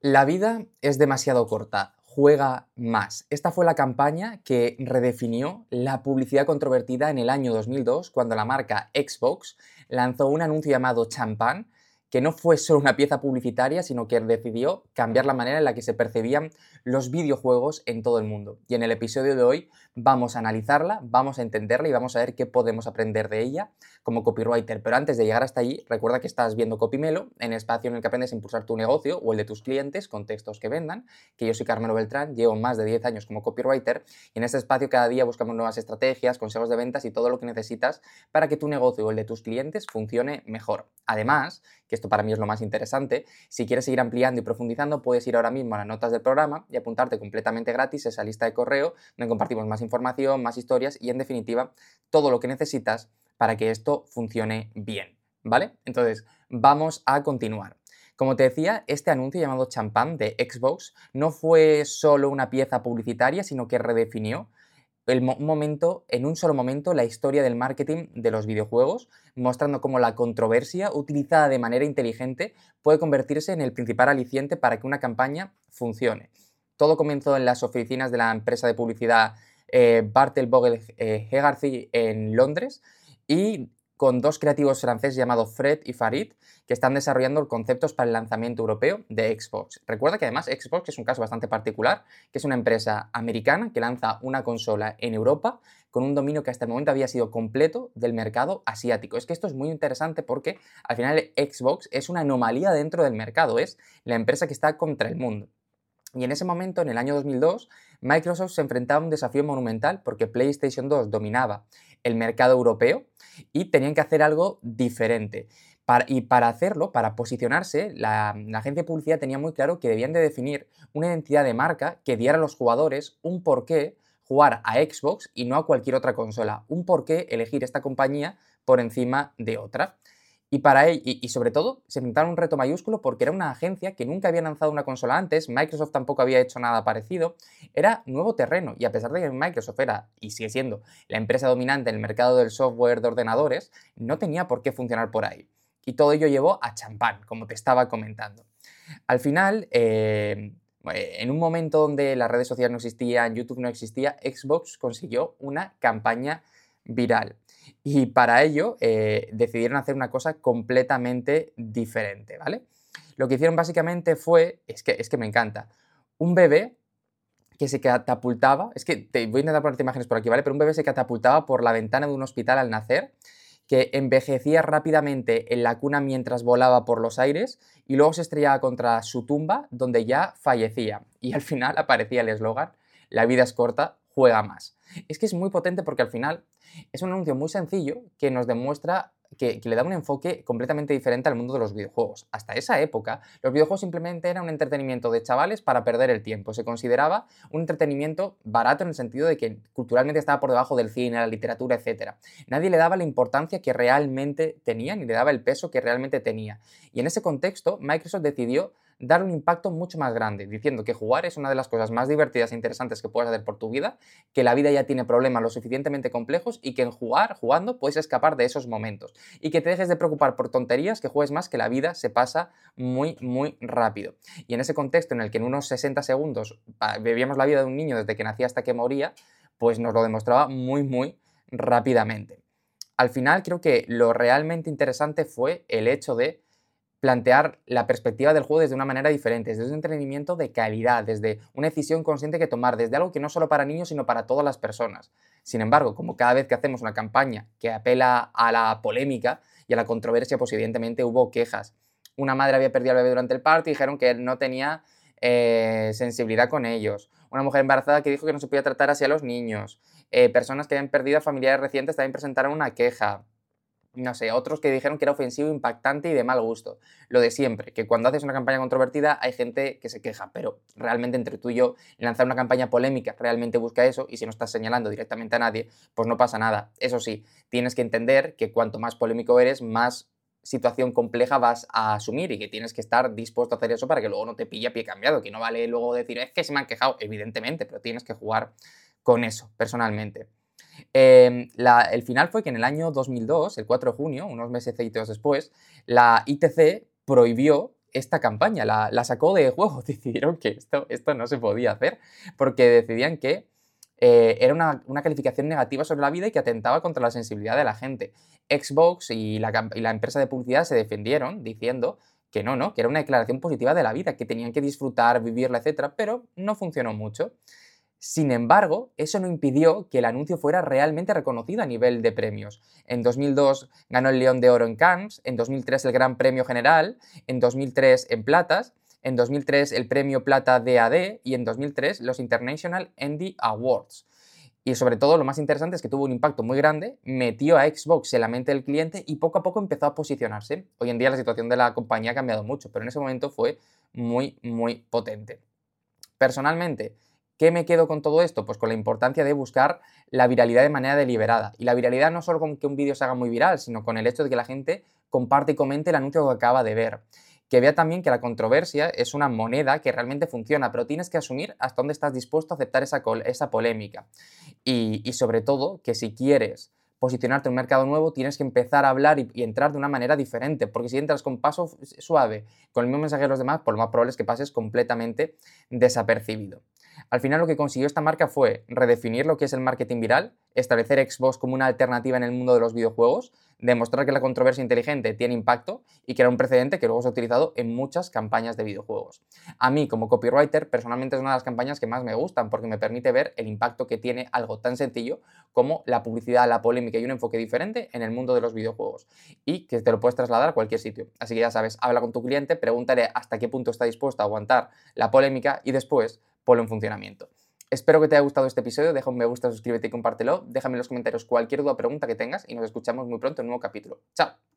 La vida es demasiado corta, juega más. Esta fue la campaña que redefinió la publicidad controvertida en el año 2002, cuando la marca Xbox lanzó un anuncio llamado Champagne, que no fue solo una pieza publicitaria, sino que decidió cambiar la manera en la que se percibían los videojuegos en todo el mundo. Y en el episodio de hoy vamos a analizarla, vamos a entenderla y vamos a ver qué podemos aprender de ella como copywriter. Pero antes de llegar hasta allí, recuerda que estás viendo Copymelo, en el espacio en el que aprendes a impulsar tu negocio o el de tus clientes con textos que vendan, que yo soy Carmelo Beltrán, llevo más de 10 años como copywriter y en este espacio cada día buscamos nuevas estrategias, consejos de ventas y todo lo que necesitas para que tu negocio o el de tus clientes funcione mejor. Además, que esto para mí es lo más interesante, si quieres seguir ampliando y profundizando, puedes ir ahora mismo a las notas del programa y apuntarte completamente gratis a esa lista de correo donde compartimos más información, más historias y en definitiva todo lo que necesitas para que esto funcione bien, ¿vale? Entonces, vamos a continuar. Como te decía, este anuncio llamado Champagne de Xbox no fue solo una pieza publicitaria, sino que redefinió en un solo momento la historia del marketing de los videojuegos, mostrando cómo la controversia utilizada de manera inteligente puede convertirse en el principal aliciente para que una campaña funcione. Todo comenzó en las oficinas de la empresa de publicidad Bartel Vogel Hegarty en Londres y con dos creativos franceses llamados Fred y Farid que están desarrollando conceptos para el lanzamiento europeo de Xbox. Recuerda que además Xbox es un caso bastante particular, que es una empresa americana que lanza una consola en Europa con un dominio que hasta el momento había sido completo del mercado asiático. Es que esto es muy interesante porque al final Xbox es una anomalía dentro del mercado, es la empresa que está contra el mundo. Y en ese momento, en el año 2002, Microsoft se enfrentaba a un desafío monumental porque PlayStation 2 dominaba el mercado europeo y tenían que hacer algo diferente. Y para hacerlo, para posicionarse, la agencia de publicidad tenía muy claro que debían de definir una identidad de marca que diera a los jugadores un porqué jugar a Xbox y no a cualquier otra consola, un porqué elegir esta compañía por encima de otra. Y para él, y sobre todo, se enfrentaron a un reto mayúsculo porque era una agencia que nunca había lanzado una consola antes, Microsoft tampoco había hecho nada parecido, era nuevo terreno y a pesar de que Microsoft era y sigue siendo la empresa dominante en el mercado del software de ordenadores, no tenía por qué funcionar por ahí. Y todo ello llevó a champán, como te estaba comentando. Al final, en un momento donde las redes sociales no existían, YouTube no existía, Xbox consiguió una campaña viral. Y para ello decidieron hacer una cosa completamente diferente, ¿vale? Lo que hicieron básicamente fue, es que me encanta, un bebé que se catapultaba, es que te voy a intentar ponerte imágenes por aquí, ¿vale? Pero un bebé se catapultaba por la ventana de un hospital al nacer, que envejecía rápidamente en la cuna mientras volaba por los aires y luego se estrellaba contra su tumba donde ya fallecía. Y al final aparecía el eslogan, la vida es corta, juega más. Es que es muy potente porque al final es un anuncio muy sencillo que nos demuestra que le da un enfoque completamente diferente al mundo de los videojuegos. Hasta esa época, los videojuegos simplemente eran un entretenimiento de chavales para perder el tiempo. Se consideraba un entretenimiento barato en el sentido de que culturalmente estaba por debajo del cine, la literatura, etc. Nadie le daba la importancia que realmente tenía ni le daba el peso que realmente tenía. Y en ese contexto, Microsoft decidió dar un impacto mucho más grande, diciendo que jugar es una de las cosas más divertidas e interesantes que puedes hacer por tu vida, que la vida ya tiene problemas lo suficientemente complejos y que en jugando, puedes escapar de esos momentos. Y que te dejes de preocupar por tonterías, que juegues más, que la vida se pasa muy, muy rápido. Y en ese contexto en el que en unos 60 segundos vivíamos la vida de un niño desde que nacía hasta que moría, pues nos lo demostraba muy, muy rápidamente. Al final creo que lo realmente interesante fue el hecho de plantear la perspectiva del juego desde una manera diferente, desde un entretenimiento de calidad, desde una decisión consciente que tomar, desde algo que no solo para niños, sino para todas las personas. Sin embargo, como cada vez que hacemos una campaña que apela a la polémica y a la controversia, pues evidentemente hubo quejas. Una madre había perdido al bebé durante el parto y dijeron que él no tenía sensibilidad con ellos. Una mujer embarazada que dijo que no se podía tratar así a los niños. Personas que habían perdido a familiares recientes también presentaron una queja. No sé, otros que dijeron que era ofensivo, impactante y de mal gusto. Lo de siempre, que cuando haces una campaña controvertida hay gente que se queja, pero realmente entre tú y yo, lanzar una campaña polémica realmente busca eso y si no estás señalando directamente a nadie, pues no pasa nada. Eso sí, tienes que entender que cuanto más polémico eres, más situación compleja vas a asumir y que tienes que estar dispuesto a hacer eso para que luego no te pille a pie cambiado, que no vale luego decir, es que se me han quejado, evidentemente, pero tienes que jugar con eso, personalmente. El final fue que en el año 2002, el 4 de junio, unos mesecitos después, la ITC prohibió esta campaña, la sacó de juego. Decidieron que esto no se podía hacer porque decidían que era una calificación negativa sobre la vida y que atentaba contra la sensibilidad de la gente. Xbox y la empresa de publicidad se defendieron diciendo que no, que era una declaración positiva de la vida, que tenían que disfrutar, vivirla, etcétera, pero no funcionó mucho. Sin embargo, eso no impidió que el anuncio fuera realmente reconocido a nivel de premios. En 2002 ganó el León de Oro en Cannes, en 2003 el Gran Premio General, en 2003 en Platas, en 2003 el Premio Plata DAD y en 2003 los International Indie Awards. Y sobre todo lo más interesante es que tuvo un impacto muy grande, metió a Xbox en la mente del cliente y poco a poco empezó a posicionarse. Hoy en día la situación de la compañía ha cambiado mucho, pero en ese momento fue muy potente. Personalmente, ¿qué me quedo con todo esto? Pues con la importancia de buscar la viralidad de manera deliberada. Y la viralidad no solo con que un vídeo se haga muy viral, sino con el hecho de que la gente comparte y comente el anuncio que acaba de ver. Que vea también que la controversia es una moneda que realmente funciona, pero tienes que asumir hasta dónde estás dispuesto a aceptar esa polémica. Y sobre todo, que si quieres posicionarte en un mercado nuevo, tienes que empezar a hablar y entrar de una manera diferente, porque si entras con paso suave, con el mismo mensaje de los demás, pues lo más probable es que pases completamente desapercibido. Al final lo que consiguió esta marca fue redefinir lo que es el marketing viral, establecer Xbox como una alternativa en el mundo de los videojuegos, demostrar que la controversia inteligente tiene impacto y que era un precedente que luego se ha utilizado en muchas campañas de videojuegos. A mí, como copywriter, personalmente es una de las campañas que más me gustan porque me permite ver el impacto que tiene algo tan sencillo como la publicidad, la polémica y un enfoque diferente en el mundo de los videojuegos y que te lo puedes trasladar a cualquier sitio. Así que ya sabes, habla con tu cliente, pregúntale hasta qué punto está dispuesto a aguantar la polémica y después ponlo en funcionamiento. Espero que te haya gustado este episodio, deja un me gusta, suscríbete y compártelo, déjame en los comentarios cualquier duda o pregunta que tengas y nos escuchamos muy pronto en un nuevo capítulo. ¡Chao!